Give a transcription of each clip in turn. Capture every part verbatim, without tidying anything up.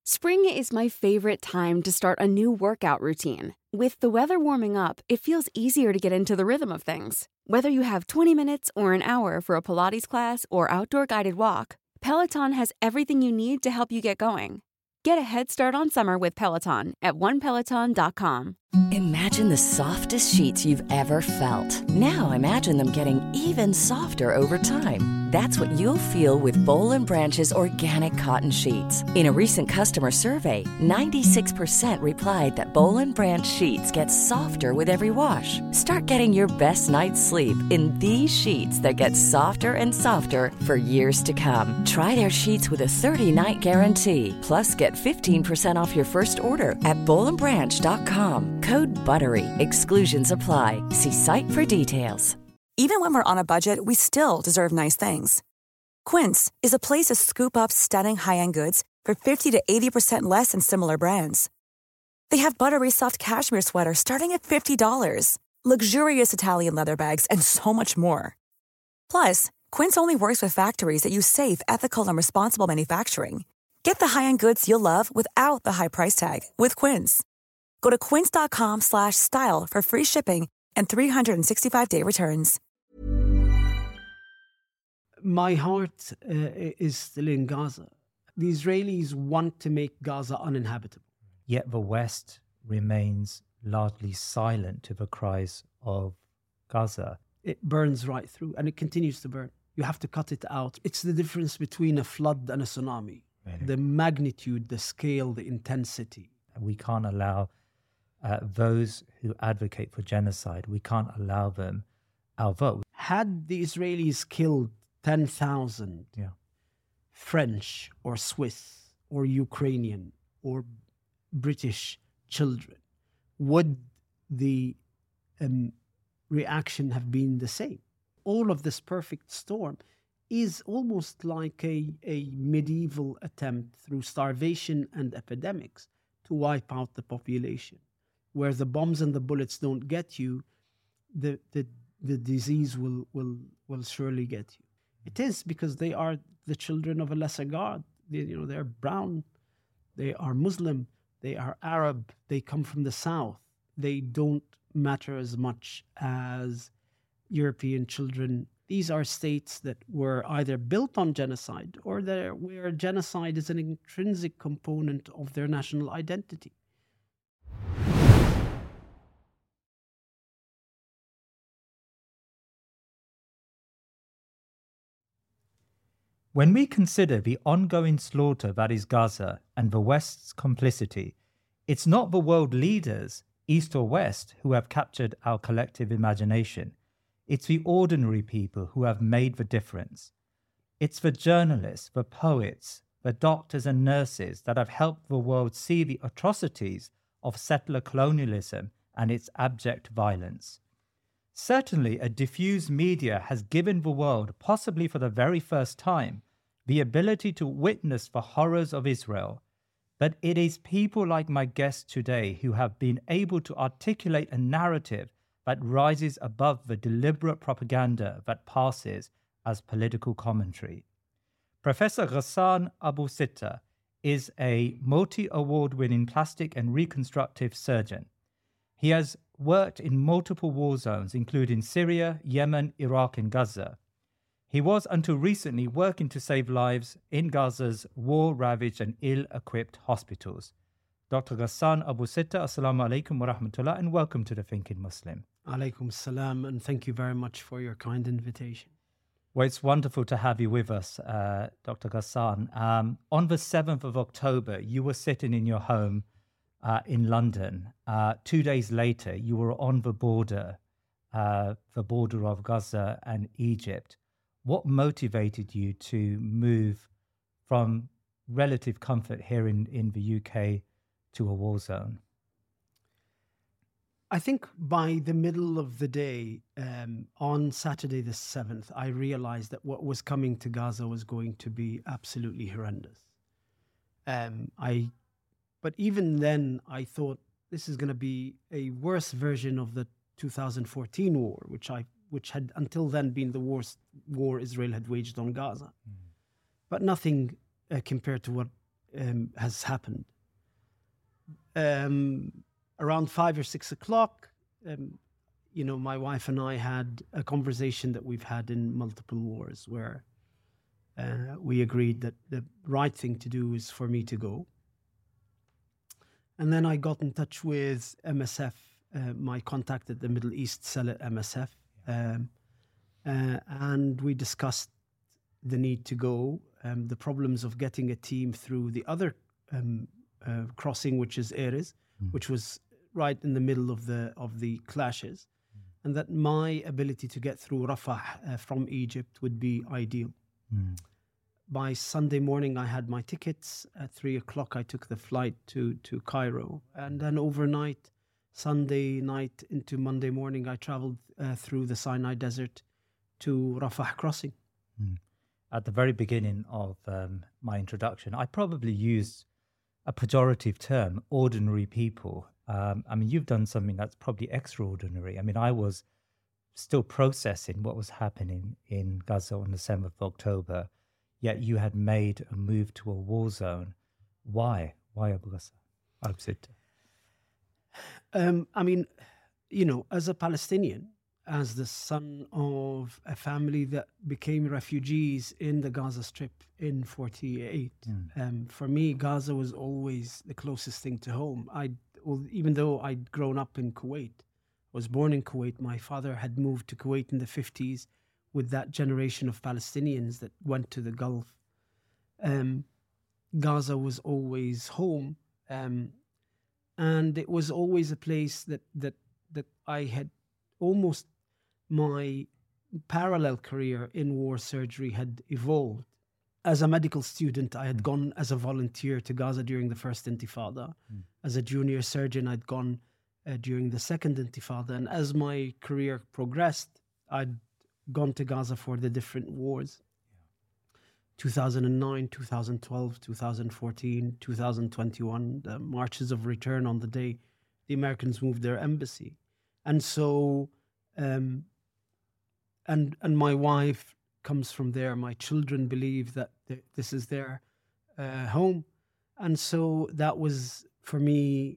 Spring is my favorite time to start a new workout routine. With the weather warming up, it feels easier to get into the rhythm of things. Whether you have twenty minutes or an hour for a Pilates class or outdoor guided walk, Peloton has everything you need to help you get going. Get a head start on summer with Peloton at one peloton dot com. Imagine the softest sheets you've ever felt. Now imagine them getting even softer over time. That's what you'll feel with Bowl and Branch's organic cotton sheets. In a recent customer survey, ninety-six percent replied that Bowl and Branch sheets get softer with every wash. Start getting your best night's sleep in these sheets that get softer and softer for years to come. Try their sheets with a thirty-night guarantee. Plus, get fifteen percent off your first order at bowl and branch dot com. Code BUTTERY. Exclusions apply. See site for details. Even when we're on a budget, we still deserve nice things. Quince is a place to scoop up stunning high-end goods for fifty to eighty percent less than similar brands. They have buttery soft cashmere sweaters starting at fifty dollars, luxurious Italian leather bags, and so much more. Plus, Quince only works with factories that use safe, ethical, and responsible manufacturing. Get the high-end goods you'll love without the high price tag with Quince. Go to quince dot com slash style for free shipping and three sixty-five day returns. My heart uh, is still in Gaza. The Israelis want to make Gaza uninhabitable. Yet the West remains largely silent to the cries of Gaza. It burns right through, and it continues to burn. You have to cut it out. It's the difference between a flood and a tsunami. Really? The magnitude, the scale, the intensity. We can't allow uh, those who advocate for genocide, we can't allow them our vote. Had the Israelis killed ten thousand yeah. French or Swiss or Ukrainian or British children, would the um, reaction have been the same? All of this perfect storm is almost like a, a medieval attempt through starvation and epidemics to wipe out the population. Where the bombs and the bullets don't get you, the the, the disease will, will, will surely get you. It is because they are the children of a lesser God. They, you know, they're brown, they are Muslim, they are Arab, they come from the south. They don't matter as much as European children. These are states that were either built on genocide or that where genocide is an intrinsic component of their national identity. When we consider the ongoing slaughter that is Gaza and the West's complicity, it's not the world leaders, East or West, who have captured our collective imagination. It's the ordinary people who have made the difference. It's the journalists, the poets, the doctors and nurses that have helped the world see the atrocities of settler colonialism and its abject violence. Certainly, a diffuse media has given the world, possibly for the very first time, the ability to witness the horrors of Israel. But it is people like my guest today who have been able to articulate a narrative that rises above the deliberate propaganda that passes as political commentary. Professor Ghassan Abu Sitta is a multi-award winning plastic and reconstructive surgeon. He has worked in multiple war zones, including Syria, Yemen, Iraq, and Gaza. He was, until recently, working to save lives in Gaza's war-ravaged and ill-equipped hospitals. Doctor Ghassan Abu Sitta, Assalamu alaikum wa rahmatullah, and welcome to the Thinking Muslim. Alaikum salam, and thank you very much for your kind invitation. Well, it's wonderful to have you with us, uh, Doctor Ghassan. Um, on the seventh of October, you were sitting in your home uh, in London. Uh, two days later, you were on the border, uh, the border of Gaza and Egypt. What motivated you to move from relative comfort here in, in the U K to a war zone? I think by the middle of the day, um, on Saturday the seventh, I realized that what was coming to Gaza was going to be absolutely horrendous. Um, I, but even then, I thought this is going to be a worse version of the two thousand fourteen war, which I, which had until then been the worst war Israel had waged on Gaza. Mm. But nothing uh, compared to what um, has happened. Um, around five or six o'clock, um, you know, my wife and I had a conversation that we've had in multiple wars, where uh, we agreed that the right thing to do is for me to go. And then I got in touch with M S F, uh, my contact at the Middle East cell at M S F, um, uh, and we discussed the need to go, um, the problems of getting a team through the other um, uh, crossing, which is Erez, mm. which was right in the middle of the of the clashes, mm. and that my ability to get through Rafah uh, from Egypt would be ideal. Mm. By Sunday morning, I had my tickets. At three o'clock, I took the flight to, to Cairo. And then overnight, Sunday night into Monday morning, I traveled uh, through the Sinai Desert to Rafah crossing. Mm. At the very beginning of um, my introduction, I probably used a pejorative term, ordinary people. Um, I mean, you've done something that's probably extraordinary. I mean, I was still processing what was happening in Gaza on the seventh of October. Yet you had made a move to a war zone. Why? Why Abu Ghassa? Al-Sitta? Um, I mean, you know, as a Palestinian, as the son of a family that became refugees in the Gaza Strip in forty-eight, mm. um, for me, Gaza was always the closest thing to home. I, well, even though I'd grown up in Kuwait, was born in Kuwait, my father had moved to Kuwait in the fifties, with that generation of Palestinians that went to the Gulf. Um, Gaza was always home. Um, and it was always a place that, that, that I had almost, my parallel career in war surgery had evolved. As a medical student, I had mm. gone as a volunteer to Gaza during the first Intifada. Mm. As a junior surgeon, I'd gone uh, during the second Intifada. And as my career progressed, I'd gone to Gaza for the different wars. Yeah. two thousand nine, two thousand twelve, two thousand fourteen, two thousand twenty-one, the marches of return on the day the Americans moved their embassy. And so, um, and and my wife comes from there. My children believe that th- this is their uh, home. And so that was, for me,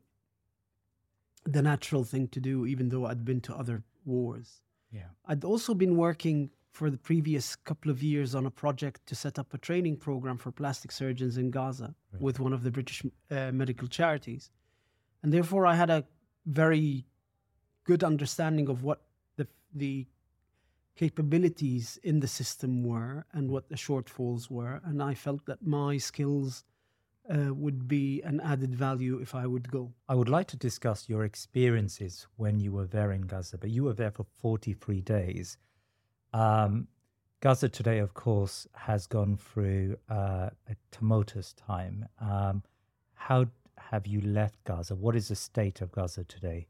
the natural thing to do, even though I'd been to other wars. Yeah. I'd also been working for the previous couple of years on a project to set up a training program for plastic surgeons in Gaza right. with one of the British uh, medical charities. And therefore, I had a very good understanding of what the, the capabilities in the system were and what the shortfalls were. And I felt that my skills uh, would be an added value if I would go. I would like to discuss your experiences when you were there in Gaza, but you were there for forty-three days. Um, Gaza today, of course, has gone through uh, a tumultuous time. Um, how have you left Gaza? What is the state of Gaza today?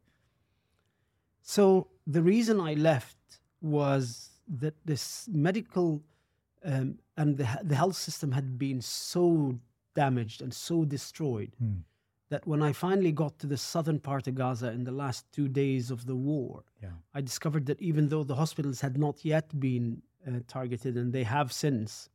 So the reason I left was that this medical um, and the, the health system had been so damaged and so destroyed hmm. that when I finally got to the southern part of Gaza in the last two days of the war, yeah. I discovered that even though the hospitals had not yet been uh, targeted, and they have since,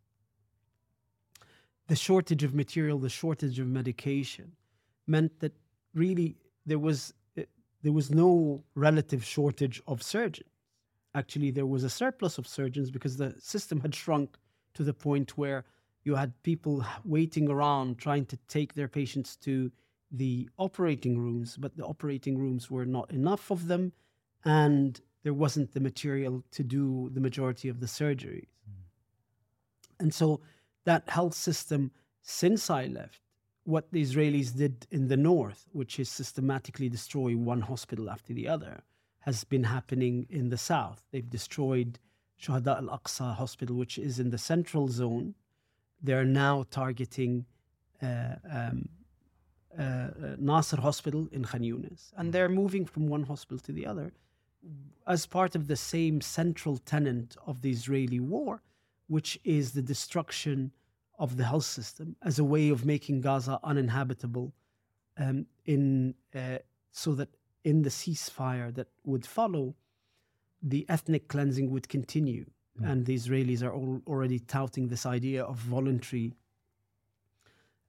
the shortage of material, the shortage of medication meant that really there was uh, there was no relative shortage of surgeons. Actually, there was a surplus of surgeons because the system had shrunk to the point where you had people waiting around trying to take their patients to the operating rooms, but the operating rooms were not enough of them, and there wasn't the material to do the majority of the surgeries. Mm. And so that health system, since I left, what the Israelis did in the north, which is systematically destroy one hospital after the other, has been happening in the south. They've destroyed Shuhada al-Aqsa Hospital, which is in the central zone. They're now targeting uh, um, uh, Nasser Hospital in Khan Yunis. And they're moving from one hospital to the other as part of the same central tenet of the Israeli war, which is the destruction of the health system as a way of making Gaza uninhabitable, um, in uh, so that in the ceasefire that would follow, the ethnic cleansing would continue. Mm. And the Israelis are all already touting this idea of voluntary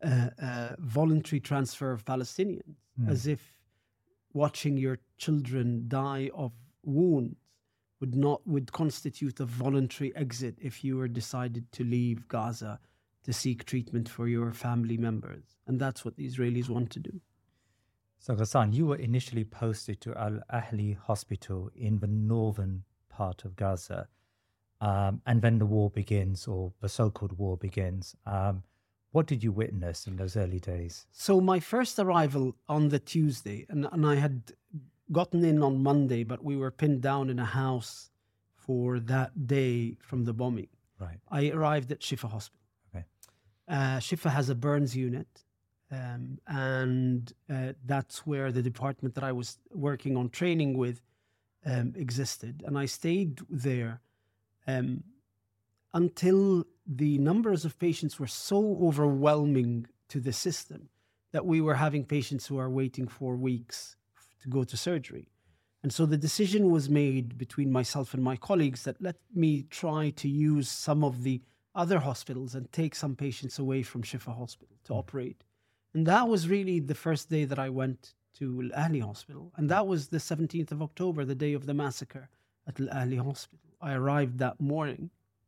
uh, uh, voluntary transfer of Palestinians, Mm. as if watching your children die of wounds would not would constitute a voluntary exit if you were decided to leave Gaza to seek treatment for your family members. And that's what the Israelis want to do. So, Ghassan, you were initially posted to Al Ahli Hospital in the northern part of Gaza. Um, and then the war begins, or the so called war begins. Um, what did you witness in those early days? So, my first arrival on the Tuesday, and, and I had gotten in on Monday, but we were pinned down in a house for that day from the bombing. Right. I arrived at Shifa Hospital. Okay. Uh, Shifa has a burns unit, um, and uh, that's where the department that I was working on training with um, existed. And I stayed there um, until the numbers of patients were so overwhelming to the system that we were having patients who are waiting for weeks to go to surgery. And so the decision was made between myself and my colleagues that let me try to use some of the other hospitals and take some patients away from Shifa Hospital to operate. And that was really the first day that I went to Al Ahli Hospital. And that was the seventeenth of October, the day of the massacre at Al Ahli Hospital. I arrived that morning.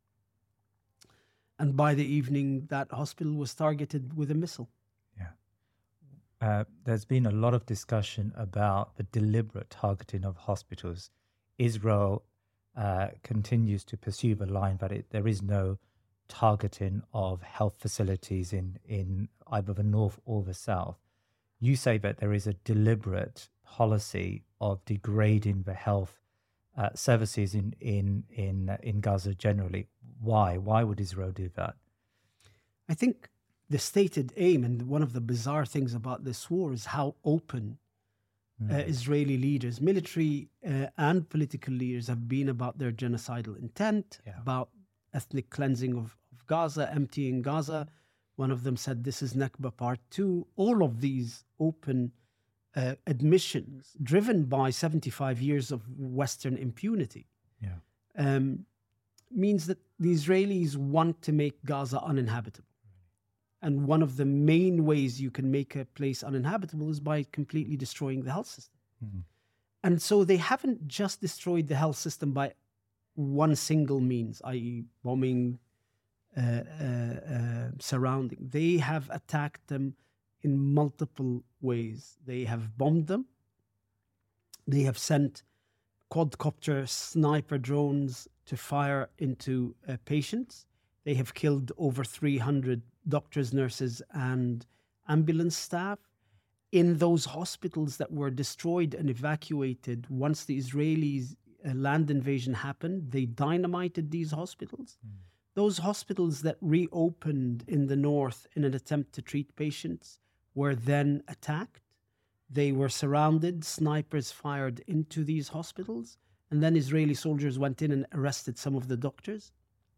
And by the evening, that hospital was targeted with a missile. Yeah. Uh, there's been a lot of discussion about the deliberate targeting of hospitals. Israel uh, continues to pursue the line that it, there is no targeting of health facilities in, in either the north or the south. You say that there is a deliberate policy of degrading the health uh, services in, in, in, uh, in Gaza generally. Why? Why would Israel do that? I think the stated aim, and one of the bizarre things about this war, is how open Mm. uh, Israeli leaders, military uh, and political leaders, have been about their genocidal intent, Yeah. about ethnic cleansing of, of Gaza, emptying Gaza. One of them said this is Nakba Part Two. All of these open uh, admissions, driven by seventy-five years of Western impunity, Yeah. um, means that the Israelis want to make Gaza uninhabitable. And one of the main ways you can make a place uninhabitable is by completely destroying the health system. Mhm. And so they haven't just destroyed the health system by one single means, that is bombing, uh, uh, uh, surrounding. They have attacked them in multiple ways. They have bombed them. They have sent quadcopter sniper drones to fire into uh, patients. They have killed over three hundred doctors, nurses, and ambulance staff in those hospitals that were destroyed and evacuated. Once the Israelis' uh, land invasion happened, they dynamited these hospitals. Mm. Those hospitals that reopened in the north in an attempt to treat patients were then attacked. They were surrounded, snipers fired into these hospitals, and then Israeli soldiers went in and arrested some of the doctors.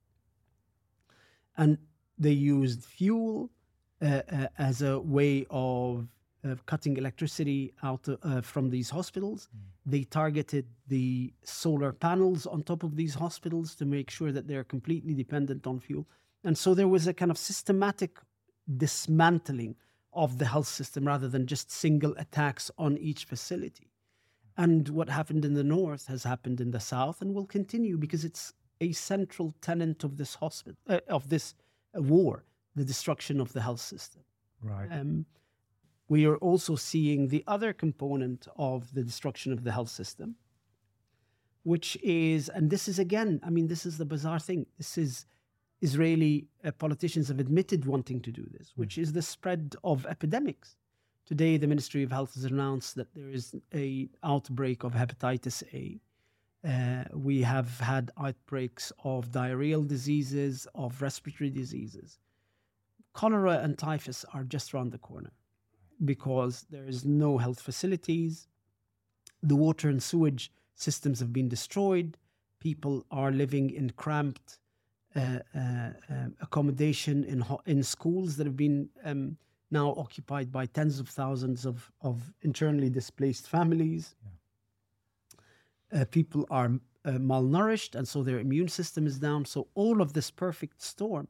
And they used fuel uh, uh, as a way of uh, cutting electricity out uh, from these hospitals. Mm. They targeted the solar panels on top of these hospitals to make sure that they're completely dependent on fuel. And so there was a kind of systematic dismantling of the health system rather than just single attacks on each facility. And what happened in the north has happened in the south and will continue because it's a central tenet of this hospital, uh, of this uh, war, the destruction of the health system. Right. Um, we are also seeing the other component of the destruction of the health system, which is, and this is again, I mean, this is the bizarre thing. This is Israeli uh, politicians have admitted wanting to do this, which is the spread of epidemics. Today, the Ministry of Health has announced that there is a outbreak of hepatitis A. Uh, we have had outbreaks of diarrheal diseases, of respiratory diseases. Cholera and typhus are just around the corner because there is no health facilities. The water and sewage systems have been destroyed. People are living in cramped uh, uh, uh, accommodation in ho- in schools that have been um, now occupied by tens of thousands of, of internally displaced families. Yeah. Uh, people are uh, malnourished, and so their immune system is down. So all of this perfect storm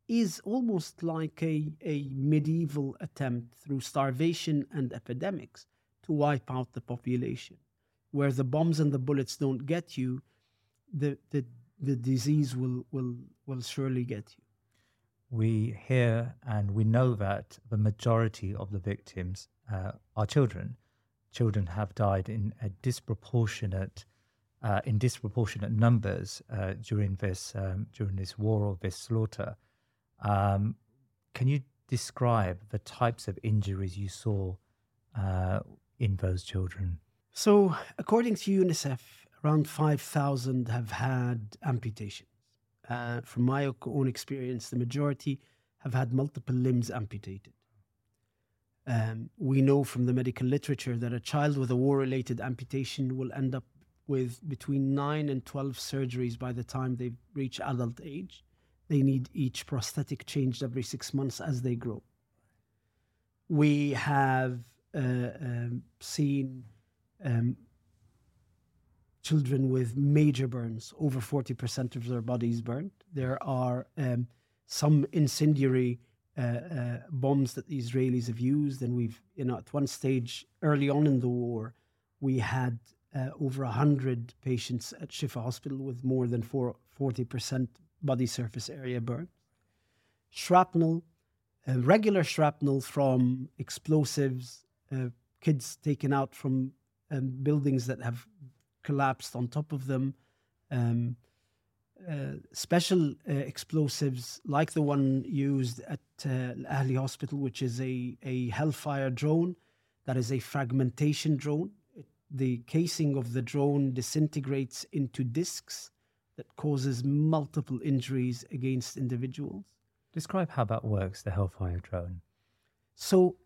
is almost like a, a medieval attempt through starvation and epidemics to wipe out the population. Where the bombs and the bullets don't get you, the, the, the disease will, will, will surely get you. We hear and we know that the majority of the victims uh, are children. Children have died in a disproportionate, uh, in disproportionate numbers uh, during this um, during this war or this slaughter. Um, can you describe the types of injuries you saw uh, in those children? So, according to UNICEF, around five thousand have had amputations. Uh, from my own experience, the majority have had multiple limbs amputated. Um, we know from the medical literature that a child with a war-related amputation will end up with between nine and twelve surgeries by the time they reach adult age. They need each prosthetic changed every six months as they grow. We have uh, um, seen um, children with major burns, over forty percent of their bodies burnt. There are um, some incendiary uh, uh, bombs that the Israelis have used. And we've, you know, at one stage early on in the war, we had uh, over one hundred patients at Shifa Hospital with more than forty percent body surface area burn. Shrapnel, uh, regular shrapnel from explosives, uh, kids taken out from um, buildings that have collapsed on top of them, um, uh, special uh, explosives like the one used at uh, Ahli Hospital, which is a, a Hellfire drone. That is a fragmentation drone. It, the casing of the drone disintegrates into discs that causes multiple injuries against individuals. Describe how that works, the Hellfire drone. So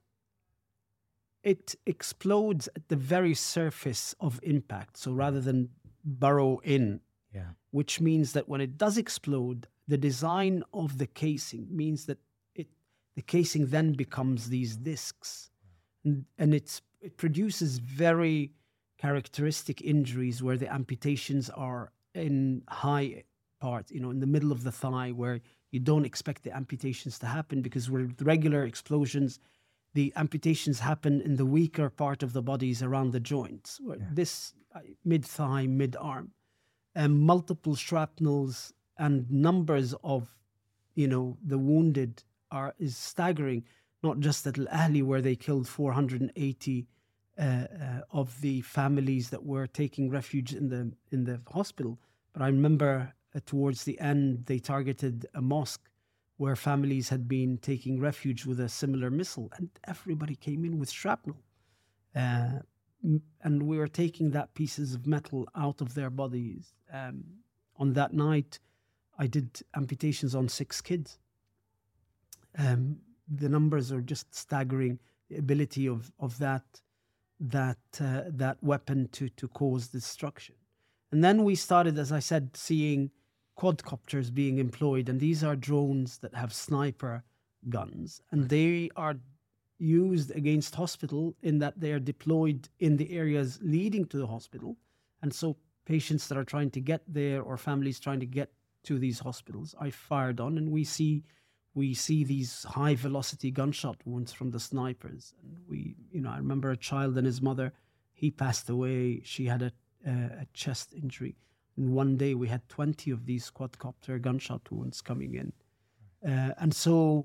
it explodes at the very surface of impact. So rather than burrow in, yeah. which means that when it does explode, the design of the casing means that it the casing then becomes these discs. And, and it's it produces very characteristic injuries where the amputations are in high part, you know, in the middle of the thigh, where you don't expect the amputations to happen, because with regular explosions, the amputations happen in the weaker part of the bodies around the joints, where yeah. this uh, mid-thigh, mid-arm, and multiple shrapnels and numbers of, you know, the wounded are is staggering. Not just at Al-Ahli, where they killed four hundred eighty uh, uh, of the families that were taking refuge in the in the hospital, but I remember uh, towards the end they targeted a mosque where families had been taking refuge with a similar missile, and everybody came in with shrapnel. Uh, and we were taking that pieces of metal out of their bodies. Um, on that night, I did amputations on six kids. Um, the numbers are just staggering. The ability of of that that uh, that weapon to to cause destruction. And then we started, as I said, seeing quadcopters being employed, and these are drones that have sniper guns, and they are used against hospital in that they are deployed in the areas leading to the hospital. And so patients that are trying to get there or families trying to get to these hospitals are fired on, and we see we see these high velocity gunshot wounds from the snipers. And we, you know, I remember a child and his mother, he passed away. She had a, a, a chest injury. And one day we had twenty of these quadcopter gunshot wounds coming in. Uh, and so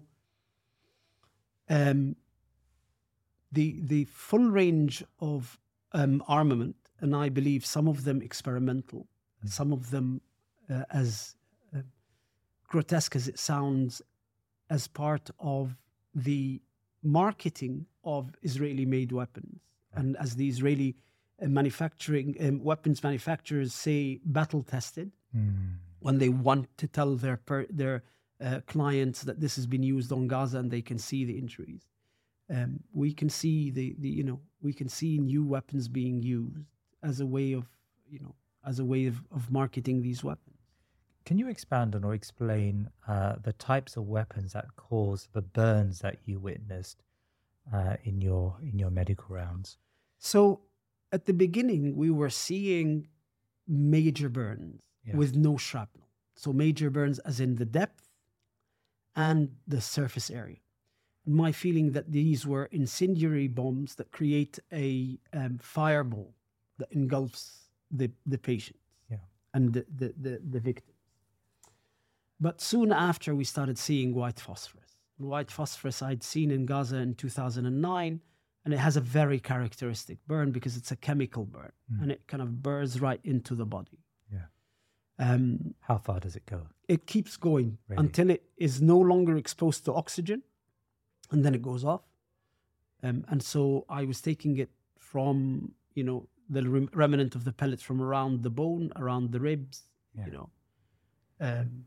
um, the the full range of um, armament, and I believe some of them experimental, mm. some of them uh, as uh, grotesque as it sounds, as part of the marketing of Israeli-made weapons. And as the Israeli uh, manufacturing um, weapons manufacturers say, battle-tested, mm. when they want to tell their per, their uh, clients that this has been used on Gaza and they can see the injuries. Um, we can see the, the, you know, we can see new weapons being used as a way of, you know, as a way of, of marketing these weapons. Can you expand on or explain uh, the types of weapons that cause the burns that you witnessed uh, in your in your medical rounds? So at the beginning, we were seeing major burns yeah. with no shrapnel. So major burns as in the depth and the surface area. My feeling that these were incendiary bombs that create a um, fireball that engulfs the, the patient Yeah. and the, the, the, the victims. But soon after, we started seeing white phosphorus. White phosphorus I'd seen in Gaza in two thousand nine, and it has a very characteristic burn because it's a chemical burn, Mm. and it kind of burns right into the body. Yeah. Um, How far does it go? it keeps going Really? until it is no longer exposed to oxygen, and then it goes off. Um, and so I was taking it from, you know, the rem- remnant of the pellets from around the bone, around the ribs, Yeah. you know. Um,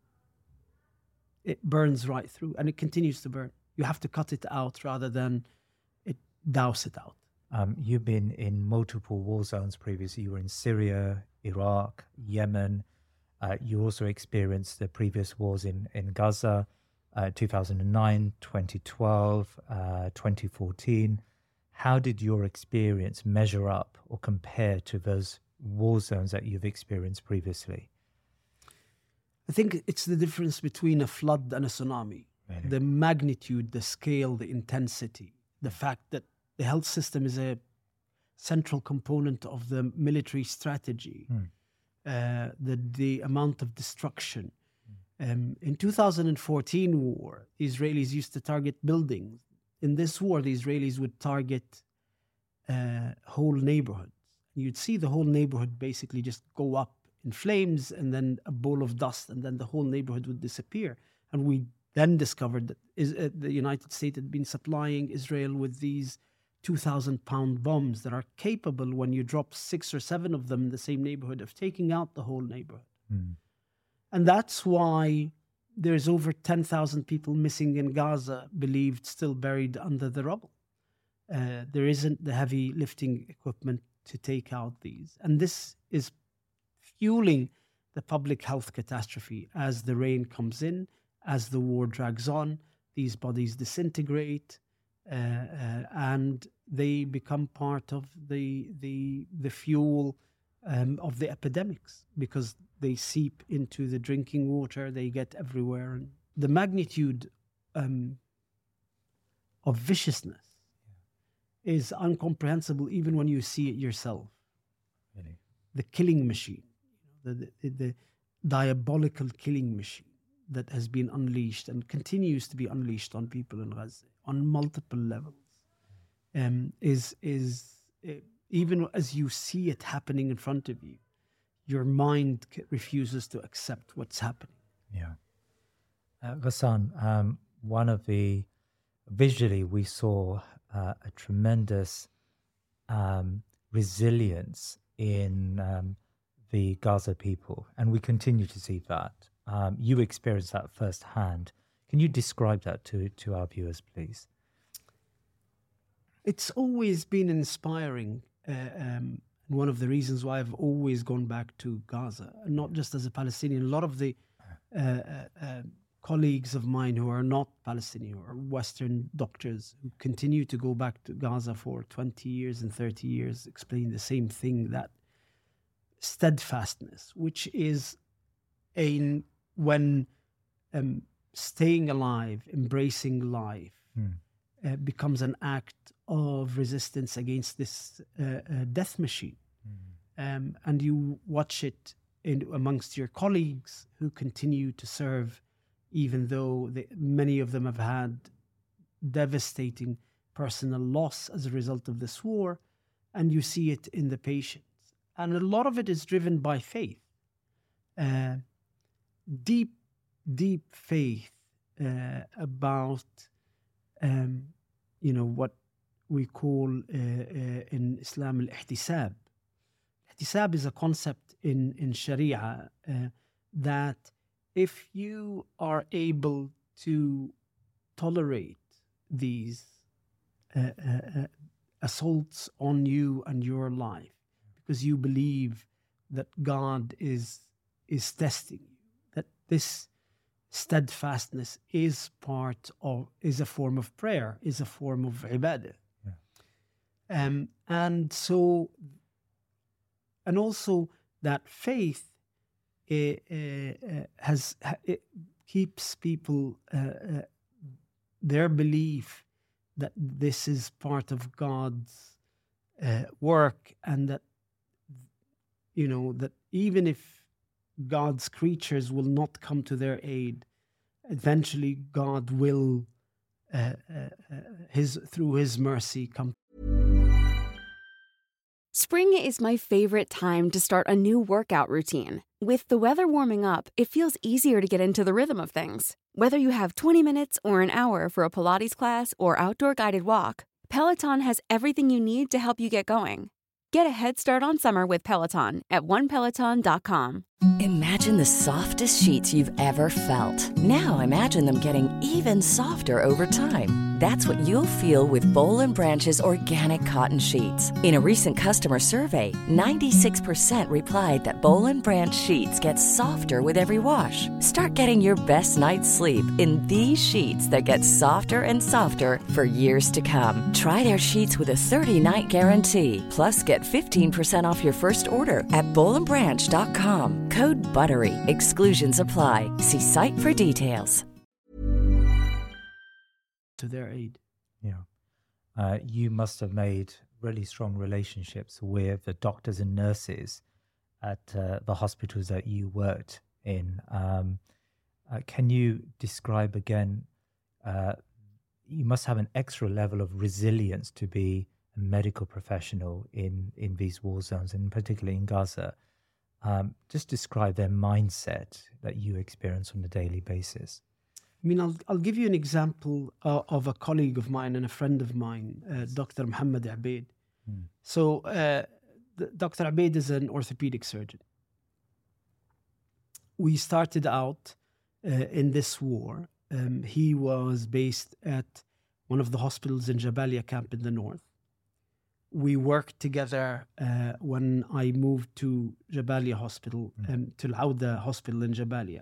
it burns right through, and it continues to burn. You have to cut it out rather than it douse it out. Um, you've been in multiple war zones previously. You were in Syria, Iraq, Yemen. Uh, you also experienced the previous wars in, in Gaza, uh, two thousand nine, twenty twelve, uh, twenty fourteen. How did your experience measure up or compare to those war zones that you've experienced previously? I think it's the difference between a flood and a tsunami. Really? The magnitude, the scale, the intensity, the fact that the health system is a central component of the military strategy, Mm. uh, the, the amount of destruction. Um, in two thousand fourteen war, the Israelis used to target buildings. In this war, the Israelis would target uh, whole neighborhoods. You'd see the whole neighborhood basically just go up in flames, and then a bowl of dust, and then the whole neighborhood would disappear. And we then discovered that is, uh, the United States had been supplying Israel with these two thousand pound bombs that are capable, when you drop six or seven of them in the same neighborhood, of taking out the whole neighborhood. Mm. And that's why there's over ten thousand people missing in Gaza, believed still buried under the rubble. Uh, there isn't the heavy lifting equipment to take out these. And this is fueling the public health catastrophe. As the rain comes in, as the war drags on, these bodies disintegrate, uh, uh, and they become part of the the the fuel um, of the epidemics, because they seep into the drinking water, they get everywhere. And the magnitude um, of viciousness is incomprehensible even when you see it yourself. Really? The killing machine, the, the, the diabolical killing machine that has been unleashed and continues to be unleashed on people in Gaza on multiple levels, um, is is uh, even as you see it happening in front of you, your mind c- refuses to accept what's happening. Yeah. Uh, Ghassan, um, one of the, visually we saw uh, a tremendous um, resilience in um, the Gaza people, and we continue to see that. Um, you experienced that firsthand. Can you describe that to, to our viewers, please? It's always been inspiring. Uh, um, and one of the reasons why I've always gone back to Gaza, and not just as a Palestinian. A lot of the uh, uh, uh, colleagues of mine who are not Palestinian, or Western doctors who continue to go back to Gaza for twenty years and thirty years, explain the same thing, that steadfastness, which is a, when um, staying alive, embracing life, Mm. uh, becomes an act of resistance against this uh, uh, death machine. Mm. Um, and you watch it in, amongst your colleagues who continue to serve, even though they, many of them have had devastating personal loss as a result of this war, and you see it in the patients. And a lot of it is driven by faith, uh, deep, deep faith uh, about, um, you know, what we call uh, uh, in Islam al-ihtisab. Ihtisab is a concept in, in Sharia uh, that if you are able to tolerate these uh, uh, uh, assaults on you and your life, because you believe that God is is testing you, that this steadfastness is part of, is a form of prayer, is a form of ibadah. Yeah. Um, and so, and also that faith uh, uh, uh, has ha- it keeps people, uh, uh, their belief that this is part of God's uh, work, and that, you know, that even if God's creatures will not come to their aid, eventually God will, uh, uh, uh, his through his mercy, come. Spring is my favorite time to start a new workout routine. With the weather warming up, it feels easier to get into the rhythm of things. Whether you have twenty minutes or an hour for a Pilates class or outdoor guided walk, Peloton has everything you need to help you get going. Get a head start on summer with Peloton at one peloton dot com. Imagine the softest sheets you've ever felt. Now imagine them getting even softer over time. That's what you'll feel with Boll and Branch's organic cotton sheets. In a recent customer survey, ninety-six percent replied that Boll and Branch sheets get softer with every wash. Start getting your best night's sleep in these sheets that get softer and softer for years to come. Try their sheets with a thirty-night guarantee. Plus, get fifteen percent off your first order at boll and branch dot com. Code BUTTERY. Exclusions apply. See site for details. To their aid. Yeah. Uh, you must have made really strong relationships with the doctors and nurses at uh, the hospitals that you worked in. Um, uh, can you describe again, uh, you must have an extra level of resilience to be a medical professional in, in these war zones, and particularly in Gaza. Um, just describe their mindset that you experience on a daily basis. I mean, I'll, I'll give you an example uh, of a colleague of mine and a friend of mine, uh, Doctor Mohammed Abeid. Mm. So, uh, Doctor Abeid is an orthopedic surgeon. We started out uh, in this war. Um, he was based at one of the hospitals in Jabalia camp in the north. We worked together uh, when I moved to Jabalia Hospital, mm. um, to Al-Awda Hospital in Jabalia.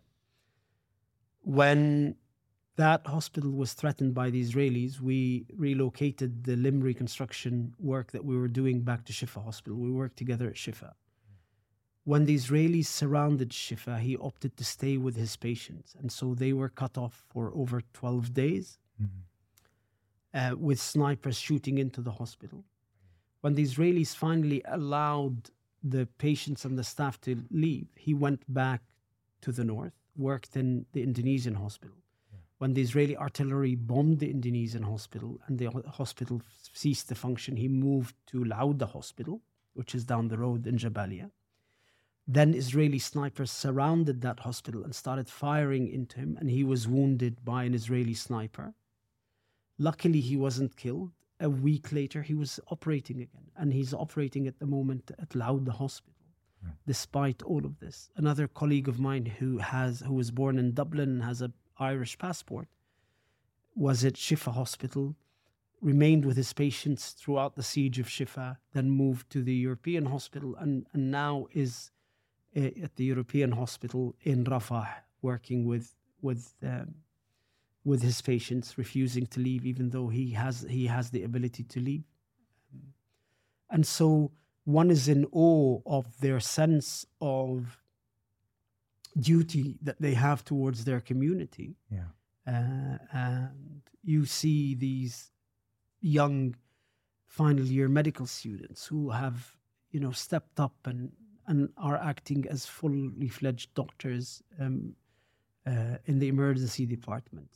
When that hospital was threatened by the Israelis, we relocated the limb reconstruction work that we were doing back to Shifa Hospital. We worked together at Shifa. When the Israelis surrounded Shifa, he opted to stay with his patients. And so they were cut off for over twelve days mm-hmm. uh, with snipers shooting into the hospital. When the Israelis finally allowed the patients and the staff to leave, he went back to the north, worked in the Indonesian hospital. When the Israeli artillery bombed the Indonesian hospital and the hospital ceased to function, he moved to Al-Awda Hospital, which is down the road in Jabalia. Then Israeli snipers surrounded that hospital and started firing into him, and he was wounded by an Israeli sniper. Luckily, he wasn't killed. A week later, he was operating again, and he's operating at the moment at Al-Awda Hospital. Yeah. Despite all of this, another colleague of mine who has who was born in Dublin and has a Irish passport, was at Shifa Hospital, remained with his patients throughout the siege of Shifa, then moved to the European hospital, and, and now is uh, at the European hospital in Rafah, working with with um, with his patients, refusing to leave, even though he has he has the ability to leave. Um, and so one is in awe of their sense of duty that they have towards their community. Yeah. Uh, and you see these young final year medical students who have, you know, stepped up and, and are acting as fully fledged doctors um, uh, in the emergency departments.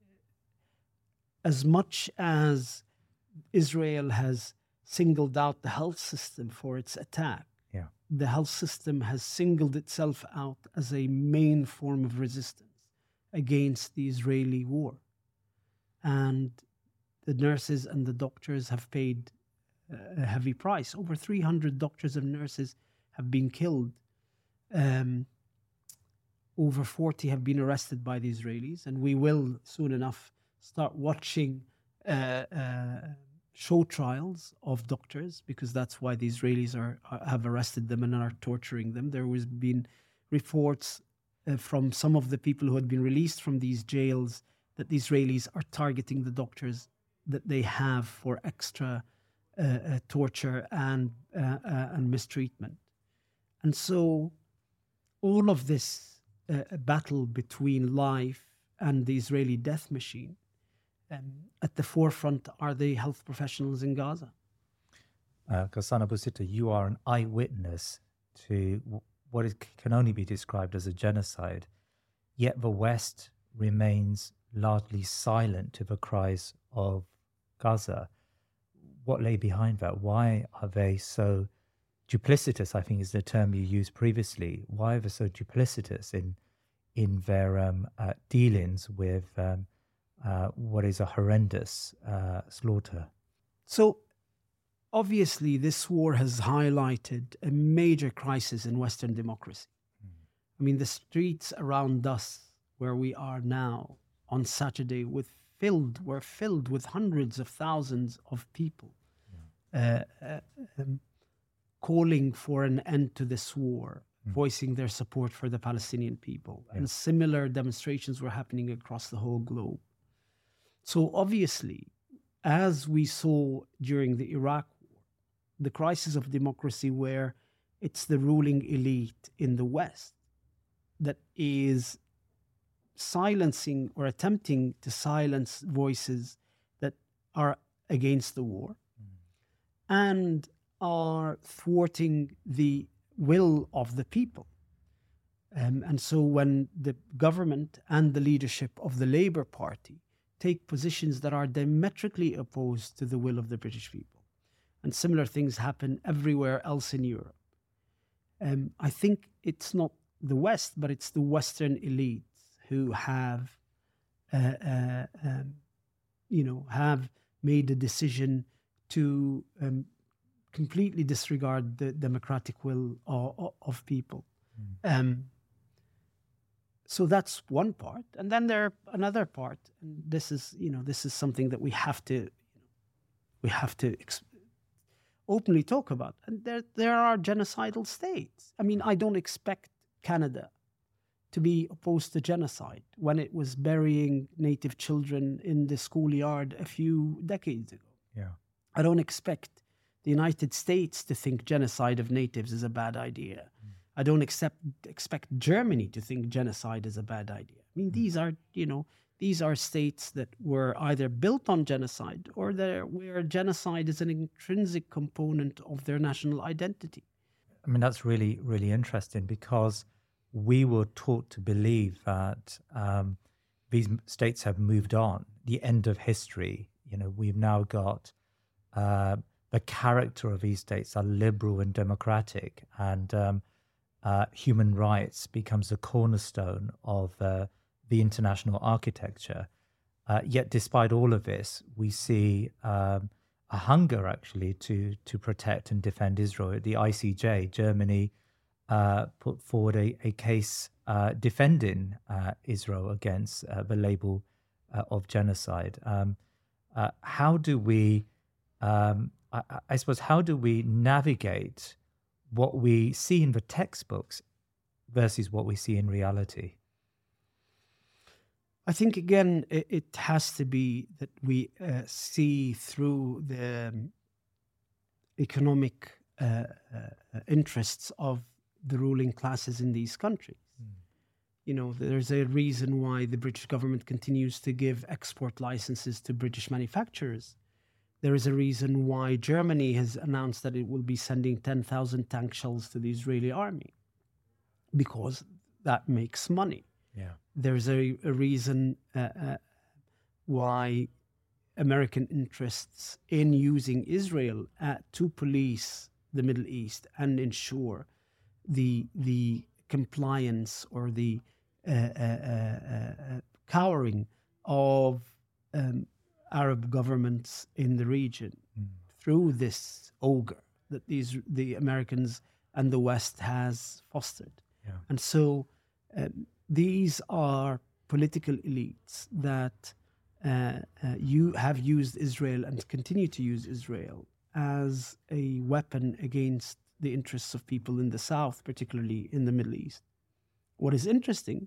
As much as Israel has singled out the health system for its attack, yeah. the health system has singled itself out as a main form of resistance against the Israeli war. And the nurses and the doctors have paid a heavy price. Over three hundred doctors and nurses have been killed. Um, over forty have been arrested by the Israelis. And we will soon enough start watching uh, uh, show trials of doctors, because that's why the Israelis are, are have arrested them and are torturing them. There has been reports uh, from some of the people who had been released from these jails that the Israelis are targeting the doctors that they have for extra uh, uh, torture and uh, uh, and mistreatment. And so all of this a, a battle between life and the Israeli death machine, um, at the forefront are the health professionals in Gaza. Uh, Ghassan Abu Sitta, you are an eyewitness to w- what is, can only be described as a genocide, yet the West remains largely silent to the cries of Gaza. What lay behind that? Why are they so duplicitous, I think is the term you used previously? Why are they so duplicitous in in their um, uh, dealings with um, uh, what is a horrendous uh, slaughter? So, obviously, this war has highlighted a major crisis in Western democracy. Mm. I mean, the streets around us, where we are now on Saturday, with filled were filled with hundreds of thousands of people yeah. uh, uh, um, calling for an end to this war, mm. voicing their support for the Palestinian people. Yeah. And similar demonstrations were happening across the whole globe. So obviously, as we saw during the Iraq war, the crisis of democracy, where it's the ruling elite in the West that is silencing or attempting to silence voices that are against the war mm. and are thwarting the will of the people. Um, and so when the government and the leadership of the Labour Party take positions that are diametrically opposed to the will of the British people, and similar things happen everywhere else in Europe, um, I think it's not the West, but it's the Western elites who have, uh, uh, um, you know, have made a decision to um, completely disregard the democratic will of, of people. Mm. Um, so that's one part, and then there another part, and this is, you know, this is something that we have to, we have to ex- openly talk about. And there, there are genocidal states. I mean, I don't expect Canada to be opposed to genocide when it was burying native children in the schoolyard a few decades ago. Yeah, I don't expect the United States to think genocide of natives is a bad idea. Mm. I don't accept, expect Germany to think genocide is a bad idea. I mean, mm. these are, you know, these are states that were either built on genocide or where genocide is an intrinsic component of their national identity. I mean, that's really, really interesting, because we were taught to believe that um, these states have moved on, the end of history. You know, we've now got uh, the character of these states are liberal and democratic, and um, uh, human rights becomes a cornerstone of uh, the international architecture. Uh, yet, despite all of this, we see um, a hunger actually to to protect and defend Israel. The I C J, Germany, uh, put forward a, a case uh, defending uh, Israel against uh, the label uh, of genocide. Um, uh, how do we, um, I, I suppose, how do we navigate what we see in the textbooks versus what we see in reality? I think, again, it, it has to be that we uh, see through the um, economic uh, uh, interests of the ruling classes in these countries. Mm. You know, there's a reason why the British government continues to give export licenses to British manufacturers. There is a reason why Germany has announced that it will be sending ten thousand tank shells to the Israeli army, because that makes money. Yeah. There's a, a reason uh, uh, why American interests in using Israel uh, to police the Middle East and ensure the the compliance or the uh, uh, uh, uh, cowering of um, Arab governments in the region mm. through this ogre that these the Americans and the West has fostered. Yeah. And so um, these are political elites that uh, uh, you have used Israel and continue to use Israel as a weapon against the interests of people in the South, particularly in the Middle East. What is interesting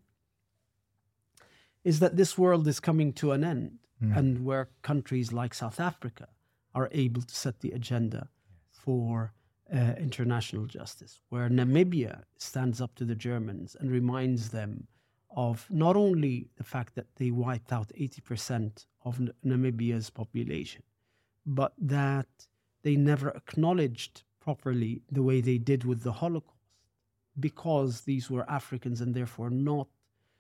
is that this world is coming to an end, mm. and where countries like South Africa are able to set the agenda for uh, international justice, where Namibia stands up to the Germans and reminds them of not only the fact that they wiped out eighty percent of N- Namibia's population, but that they never acknowledged properly the way they did with the Holocaust, because these were Africans and therefore not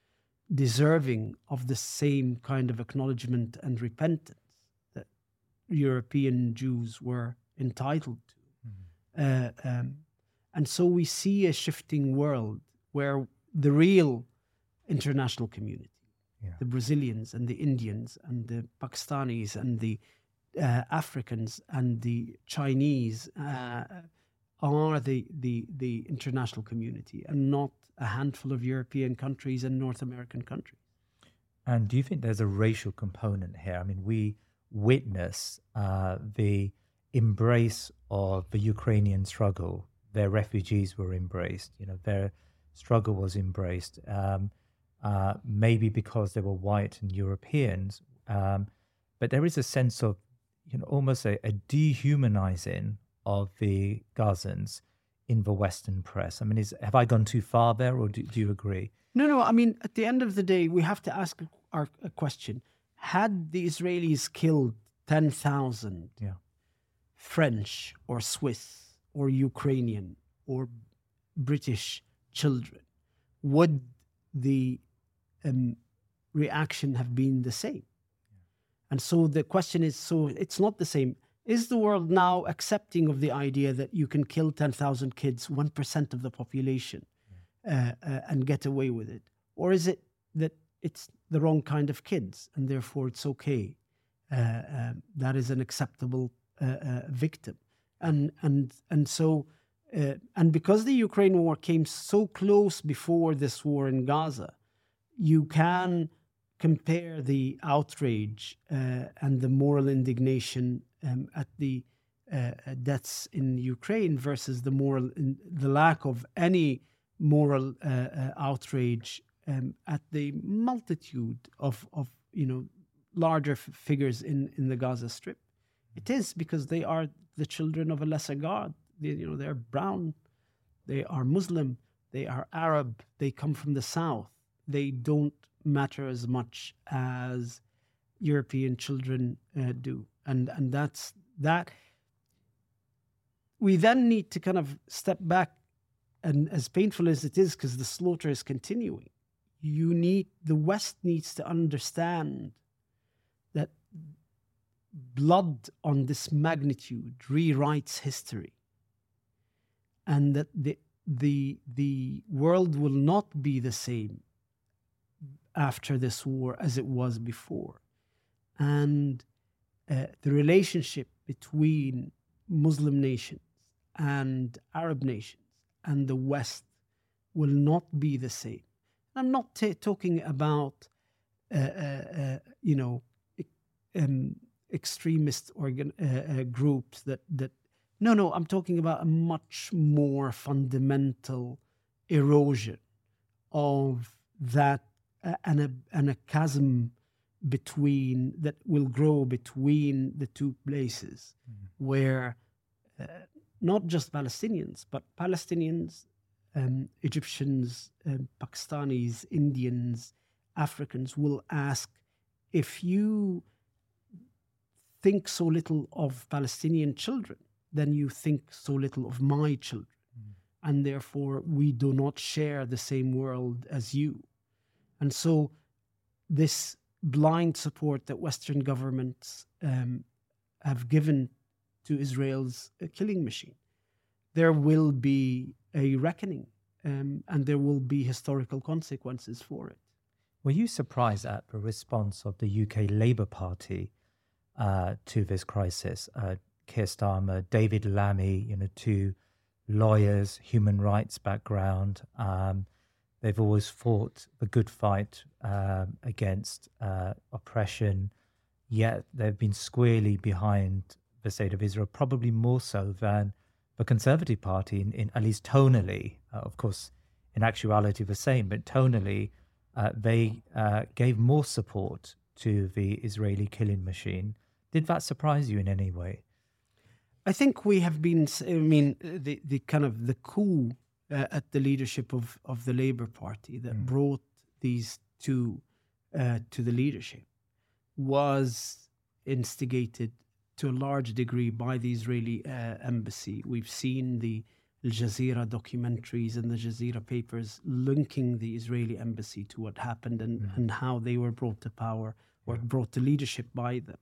deserving of the same kind of acknowledgement and repentance that European Jews were entitled to. Uh, um, and so we see a shifting world where the real international community, Yeah. the Brazilians and the Indians and the Pakistanis and the uh, Africans and the Chinese uh, are the, the, the international community, and not a handful of European countries and North American countries. And do you think there's a racial component here? I mean, we witness uh, the embrace of the Ukrainian struggle. Their refugees were embraced. You know, their struggle was embraced. Um, uh, maybe because they were white and Europeans, um, but there is a sense of, you know, almost a, a dehumanizing of the Gazans in the Western press. I mean, is have I gone too far there, or do, do you agree? No, no. I mean, at the end of the day, we have to ask our a question: had the Israelis killed ten thousand Yeah. French or Swiss or Ukrainian or British children, would the um, reaction have been the same? And so the question is: so it's not the same. Is the world now accepting of the idea that you can kill ten thousand kids, one percent of the population, uh, uh, and get away with it? Or is it that it's the wrong kind of kids and therefore it's okay? Uh, um, that is an acceptable uh, uh, victim. And, and, and so, uh, and because the Ukraine war came so close before this war in Gaza, you can compare the outrage uh, and the moral indignation um, at the uh, deaths in Ukraine versus the moral, in, the lack of any moral uh, uh, outrage um, at the multitude of, of you know, larger f- figures in, in the Gaza Strip. It is because they are the children of a lesser God. They, you know, they're brown, they are Muslim, they are Arab, they come from the south. They don't matter as much as European children uh, do. And and that's that. We then need to kind of step back, and as painful as it is, because the slaughter is continuing, you need, the West needs to understand that blood on this magnitude rewrites history, and that the the the world will not be the same after this war as it was before. And uh, the relationship between Muslim nations and Arab nations and the West will not be the same. I'm not t- talking about, uh, uh, uh, you know, um, extremist organ- uh, uh, groups that, that, no, no, I'm talking about a much more fundamental erosion of that uh, and, a, and a chasm between, that will grow between the two places, mm-hmm. where uh, not just Palestinians, but Palestinians, um, Egyptians, um, Pakistanis, Indians, Africans will ask, if you think so little of Palestinian children, then you think so little of my children. Mm. And therefore, we do not share the same world as you. And so this blind support that Western governments um, have given to Israel's uh, killing machine, there will be a reckoning, um, and there will be historical consequences for it. Were you surprised at the response of the U K Labour Party uh, to this crisis? Uh, Keir Starmer, David Lammy, you know, two lawyers, human rights background. Um, they've always fought the good fight um, against uh, oppression, yet they've been squarely behind the state of Israel, probably more so than the Conservative Party, in, in at least tonally. Uh, of course, in actuality, the same, but tonally, uh, they uh, gave more support to the Israeli killing machine. Did that surprise you in any way? I think we have been, I mean, the, the kind of the coup uh, at the leadership of, of the Labour Party that mm. brought these two uh, to the leadership was instigated to a large degree by the Israeli uh, embassy. We've seen the Al Jazeera documentaries and the Jazeera papers linking the Israeli embassy to what happened and, mm. and how they were brought to power or yeah. brought to leadership by them.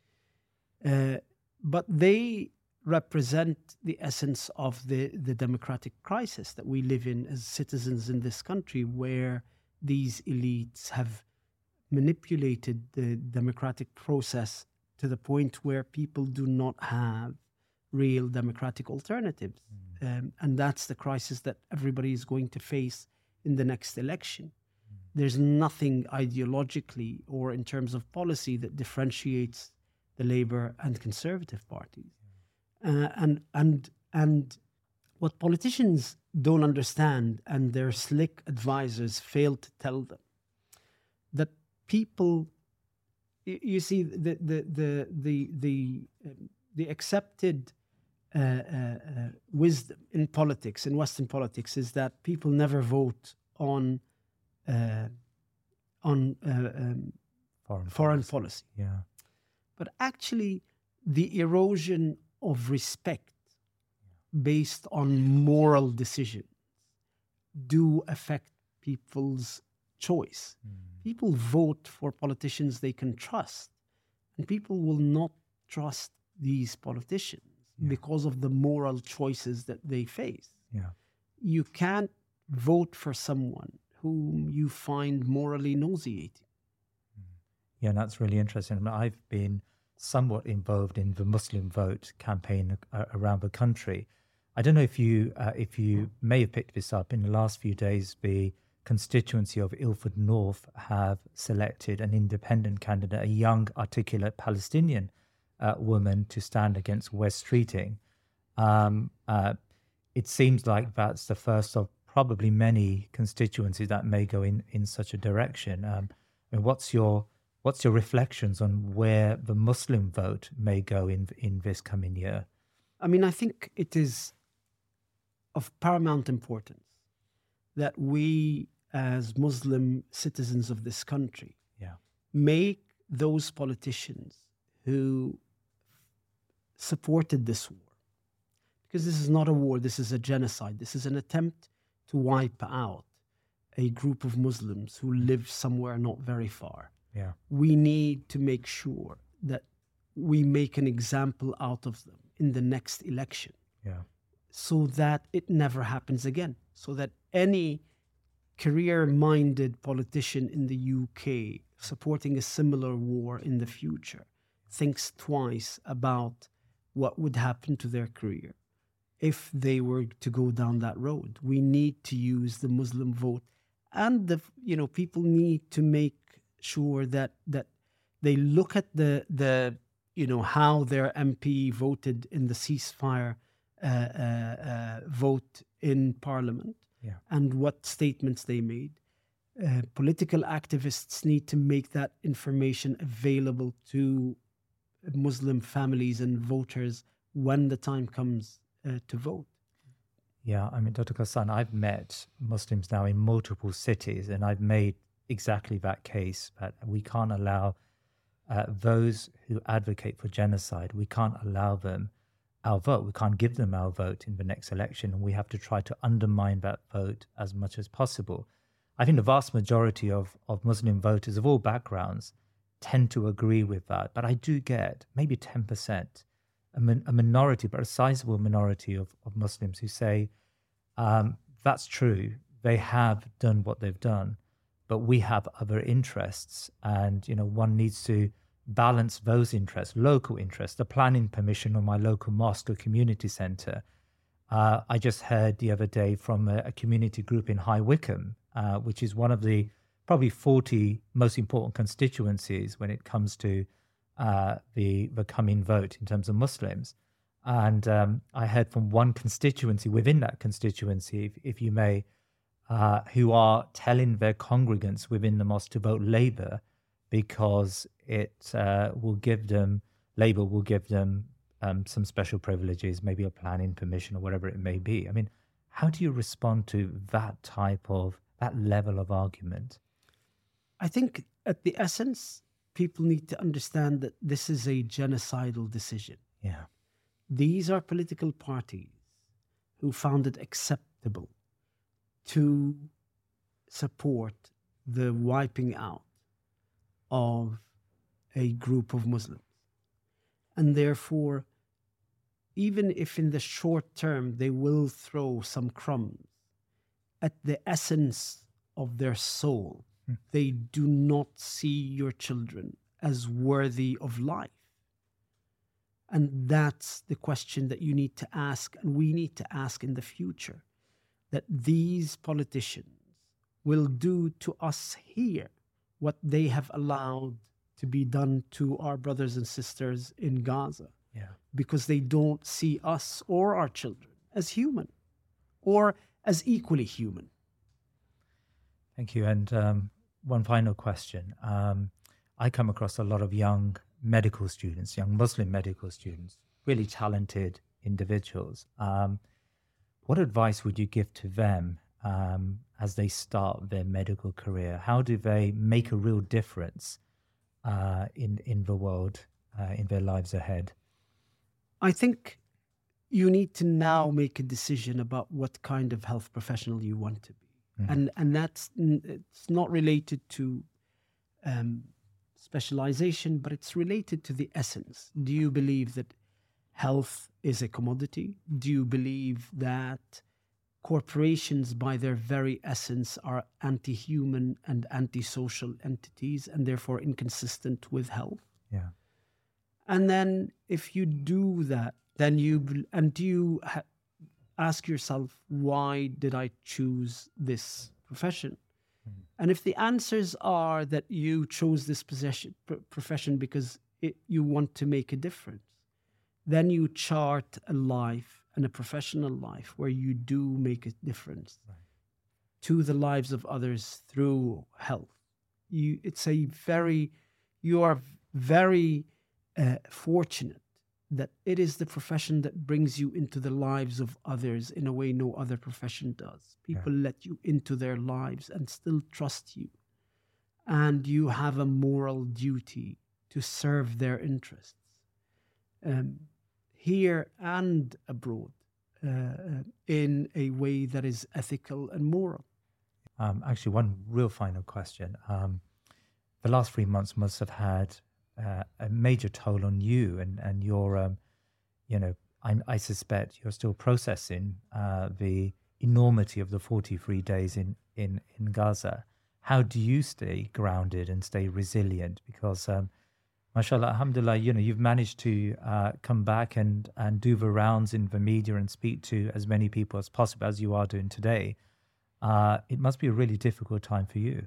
Uh, but they represent the essence of the, the democratic crisis that we live in as citizens in this country, where these elites have manipulated the democratic process to the point where people do not have real democratic alternatives. Mm. Um, and that's the crisis that everybody is going to face in the next election. Mm. There's nothing ideologically or in terms of policy that differentiates the Labour and Conservative parties. Uh, and and and what politicians don't understand, and their slick advisors fail to tell them, that people, you see, the the the the the, um, the accepted uh, uh, uh, wisdom in politics, in Western politics, is that people never vote on uh, on uh, um, foreign, foreign policy. policy. Yeah, but actually, the erosion of respect based on moral decisions do affect people's choice. Mm. People vote for politicians they can trust, and people will not trust these politicians yeah. because of the moral choices that they face. Yeah. You can't vote for someone whom you find morally nauseating. Yeah, and that's really interesting. I've been somewhat involved in the Muslim Vote campaign uh, around the country. I don't know if you uh, if you may have picked this up. In the last few days, the constituency of Ilford North have selected an independent candidate, a young, articulate Palestinian uh, woman, to stand against Wes Streeting. Um, uh, it seems like that's the first of probably many constituencies that may go in, in such a direction. Um, and what's your What's your reflections on where the Muslim vote may go in in this coming year? I mean, I think it is of paramount importance that we, as Muslim citizens of this country, yeah. make those politicians who supported this war, because this is not a war, this is a genocide, this is an attempt to wipe out a group of Muslims who live somewhere not very far. Yeah. We need to make sure that we make an example out of them in the next election. Yeah. So that it never happens again. So that any career-minded politician in the U K supporting a similar war in the future thinks twice about what would happen to their career if they were to go down that road. We need to use the Muslim vote, and the you know people need to make sure that that they look at the the you know how their M P voted in the ceasefire uh, uh, uh, vote in Parliament, yeah. and what statements they made. Uh, political activists need to make that information available to Muslim families and voters when the time comes uh, to vote. Yeah, I mean, Doctor Ghassan, I've met Muslims now in multiple cities, and I've made exactly that case, that we can't allow uh, those who advocate for genocide, we can't allow them our vote. We can't give them our vote in the next election, and we have to try to undermine that vote as much as possible. I think the vast majority of, of Muslim voters of all backgrounds tend to agree with that, but I do get maybe ten percent, a, min- a minority, but a sizable minority of, of Muslims who say, um, that's true, they have done what they've done, but we have other interests, and you know one needs to balance those interests, local interests, the planning permission on my local mosque or community centre. Uh, I just heard the other day from a, a community group in High Wycombe, uh, which is one of the probably forty most important constituencies when it comes to uh, the, the coming vote in terms of Muslims. And um, I heard from one constituency within that constituency, if, if you may, uh, who are telling their congregants within the mosque to vote Labour because it uh, will give them, Labour will give them um, some special privileges, maybe a planning permission or whatever it may be. I mean, how do you respond to that type of, that level of argument? I think at the essence, people need to understand that this is a genocidal decision. Yeah. These are political parties who found it acceptable to support the wiping out of a group of Muslims. And therefore, even if in the short term they will throw some crumbs, at the essence of their soul, mm. they do not see your children as worthy of life. And that's the question that you need to ask, and we need to ask in the future, that these politicians will do to us here what they have allowed to be done to our brothers and sisters in Gaza. Yeah. Because they don't see us or our children as human or as equally human. Thank you. And um, one final question. Um, I come across a lot of young medical students, young Muslim medical students, really talented individuals. Um, what advice would you give to them um, as they start their medical career? How do they make a real difference uh, in, in the world, uh, in their lives ahead? I think you need to now make a decision about what kind of health professional you want to be. Mm-hmm. And and that's it's not related to um, specialization, but it's related to the essence. Do you believe that health is a commodity? Do you believe that corporations, by their very essence, are anti-human and anti-social entities and therefore inconsistent with health? Yeah. And then if you do that, then you, and do you ha- ask yourself, why did I choose this profession? Mm-hmm. And if the answers are that you chose this possession, pr- profession because it, you want to make a difference, then you chart a life and a professional life where you do make a difference right. to the lives of others through health. You, it's a very, you are very uh, fortunate that it is the profession that brings you into the lives of others in a way no other profession does. People yeah. let you into their lives and still trust you. And you have a moral duty to serve their interests. Um, here and abroad, uh, in a way that is ethical and moral. Um, actually, one real final question. Um, the last three months must have had uh, a major toll on you and, and your, um, you know, I, I suspect you're still processing uh, the enormity of the forty-three days in, in, in Gaza. How do you stay grounded and stay resilient? Because um, mashallah, alhamdulillah, you know, you've managed to uh, come back and, and do the rounds in the media and speak to as many people as possible as you are doing today. Uh, it must be a really difficult time for you.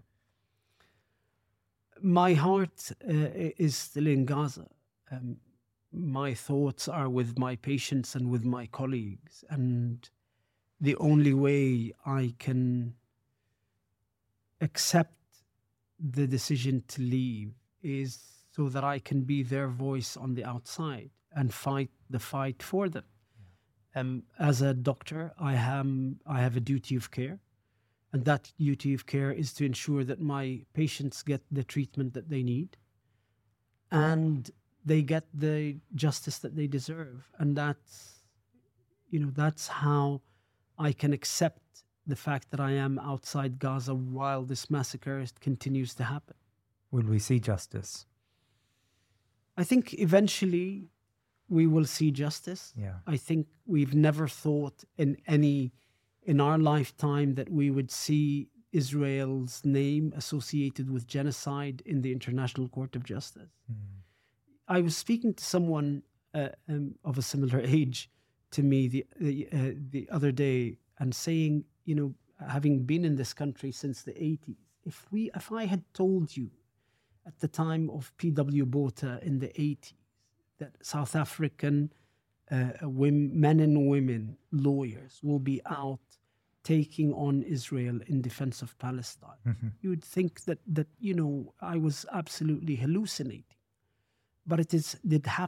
My heart uh, is still in Gaza. Um, my thoughts are with my patients and with my colleagues. And the only way I can accept the decision to leave is so that I can be their voice on the outside and fight the fight for them. Yeah. Um, as a doctor, I am I have a duty of care, and that duty of care is to ensure that my patients get the treatment that they need, and they get the justice that they deserve. And that's, you know, that's how I can accept the fact that I am outside Gaza while this massacre continues to happen. Will we see justice? I think eventually we will see justice. Yeah. I think we've never thought in any, in our lifetime that we would see Israel's name associated with genocide in the International Court of Justice. Mm. I was speaking to someone uh, um, of a similar age to me the, the, uh, the other day and saying, you know, having been in this country since the eighties, if we, if I had told you at the time of P W Botha in the eighties that South African uh, women, men and women, lawyers will be out taking on Israel in defense of Palestine, mm-hmm. you would think that, that, you know, I was absolutely hallucinating. But it is, did happen.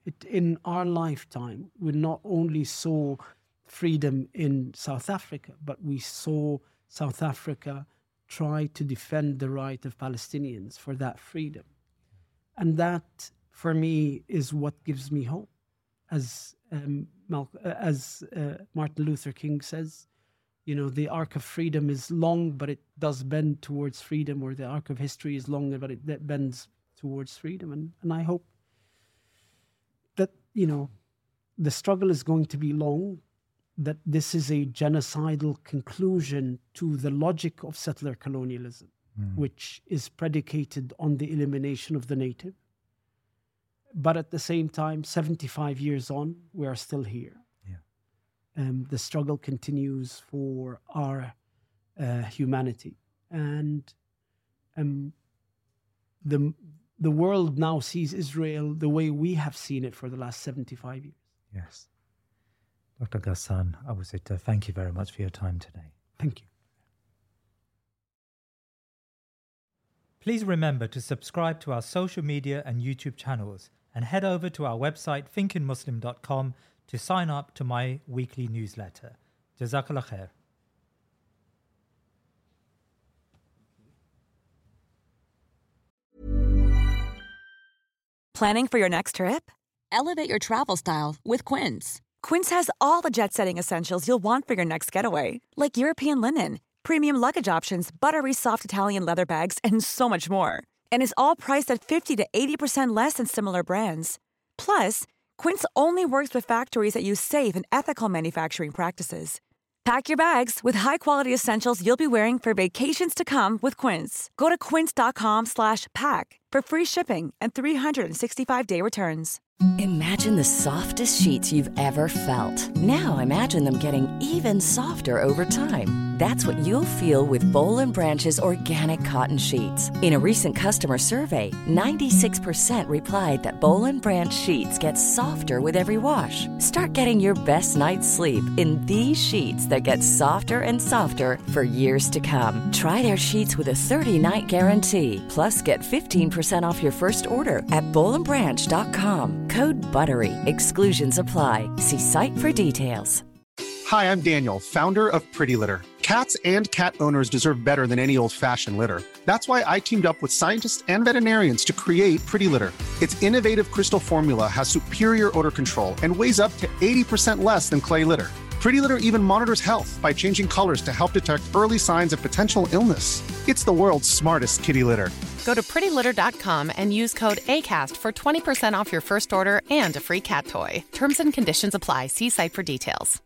It, in our lifetime, we not only saw freedom in South Africa, but we saw South Africa try to defend the right of Palestinians for that freedom. And that, for me, is what gives me hope. As um, Mal- as uh, Martin Luther King says, you know, the arc of freedom is long, but it does bend towards freedom, or the arc of history is long, but it bends towards freedom. And, and I hope that, you know, the struggle is going to be long, that this is a genocidal conclusion to the logic of settler colonialism, mm. which is predicated on the elimination of the native. But at the same time, seventy-five years on, we are still here. Yeah. Um, the struggle continues for our uh, humanity. And um, the, the world now sees Israel the way we have seen it for the last seventy-five years. Yes. Doctor Ghassan Abu-Sitta, thank you very much for your time today. Thank you. Please remember to subscribe to our social media and YouTube channels, and head over to our website thinking muslim dot com to sign up to my weekly newsletter. Jazakallah khair. Planning for your next trip? Elevate your travel style with Quince. Quince has all the jet-setting essentials you'll want for your next getaway, like European linen, premium luggage options, buttery soft Italian leather bags, and so much more. And is all priced at fifty to eighty percent less than similar brands. Plus, Quince only works with factories that use safe and ethical manufacturing practices. Pack your bags with high-quality essentials you'll be wearing for vacations to come with Quince. Go to quince.com slash pack for free shipping and three sixty-five day returns. Imagine the softest sheets you've ever felt. Now imagine them getting even softer over time. That's what you'll feel with Boll and Branch's organic cotton sheets. In a recent customer survey, ninety-six percent replied that Boll and Branch sheets get softer with every wash. Start getting your best night's sleep in these sheets that get softer and softer for years to come. Try their sheets with a thirty-night guarantee. Plus, get fifteen percent off your first order at boll and branch dot com. Code BUTTERY. Exclusions apply. See site for details. Hi, I'm Daniel, founder of Pretty Litter. Cats and cat owners deserve better than any old-fashioned litter. That's why I teamed up with scientists and veterinarians to create Pretty Litter. Its innovative crystal formula has superior odor control and weighs up to eighty percent less than clay litter. Pretty Litter even monitors health by changing colors to help detect early signs of potential illness. It's the world's smartest kitty litter. Go to pretty litter dot com and use code ACAST for twenty percent off your first order and a free cat toy. Terms and conditions apply. See site for details.